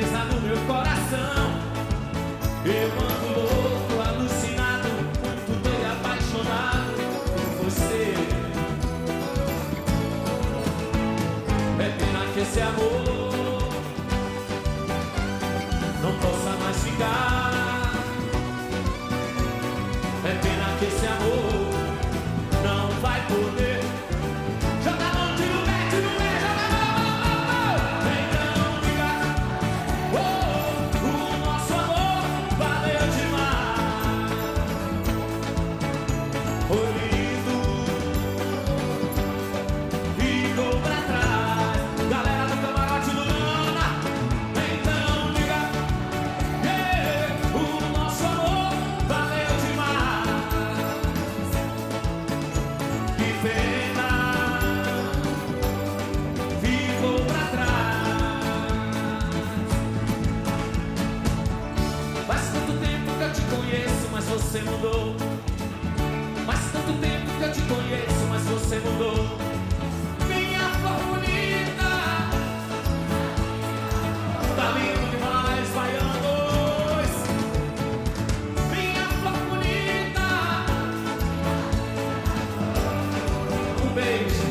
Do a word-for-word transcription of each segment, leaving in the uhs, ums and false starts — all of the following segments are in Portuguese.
presa no meu coração. Eu ando louco, alucinado, muito doido, apaixonado por você. É pena que esse amor não possa mais ficar. É pena que esse amor não vai poder. Joga a mão, tira o pé, tira o pé, joga a mão, então diga, oh, o nosso amor valeu demais. Foi lindo, ficou pra trás. Galera do camarote do Nana, então diga, yeah, o nosso amor valeu demais. Que pena, ficou pra trás. Faz tanto tempo que eu te conheço, mas você mudou. Faz tanto tempo que eu te conheço, mas você mudou. Minha flor bonita, tá lindo demais, baianos. Minha flor bonita, um beijo,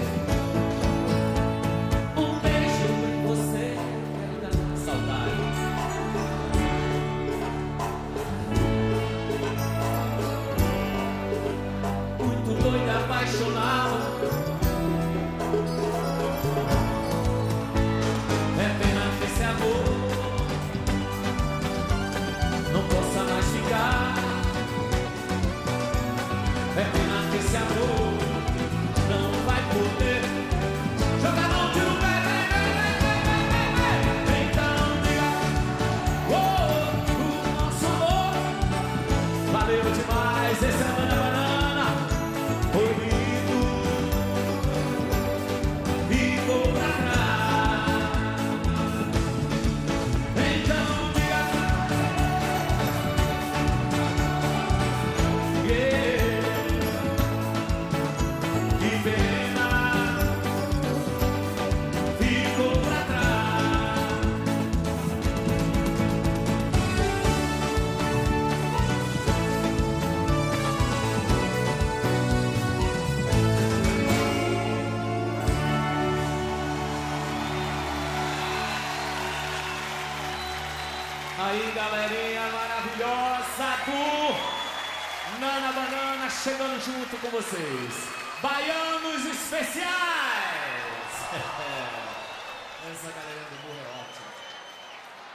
um beijo em você, quero dar saudade. Muito doido, apaixonado. É pena que esse amor não possa mais ficar. É pena que esse amor não vai poder. Joga a mão, tira o pé, vem, vem, vem, vem, vem, vem. Então diga, oh, o nosso amor valeu demais. Esse é a Banda Banana. Foi lindo, ficou pra trás. Então diga, yeah, que pena, ficou pra trás. Aí, galerinha maravilhosa do Nana Banana chegando junto com vocês. Baianos especiais. Essa galera do burro é ótima.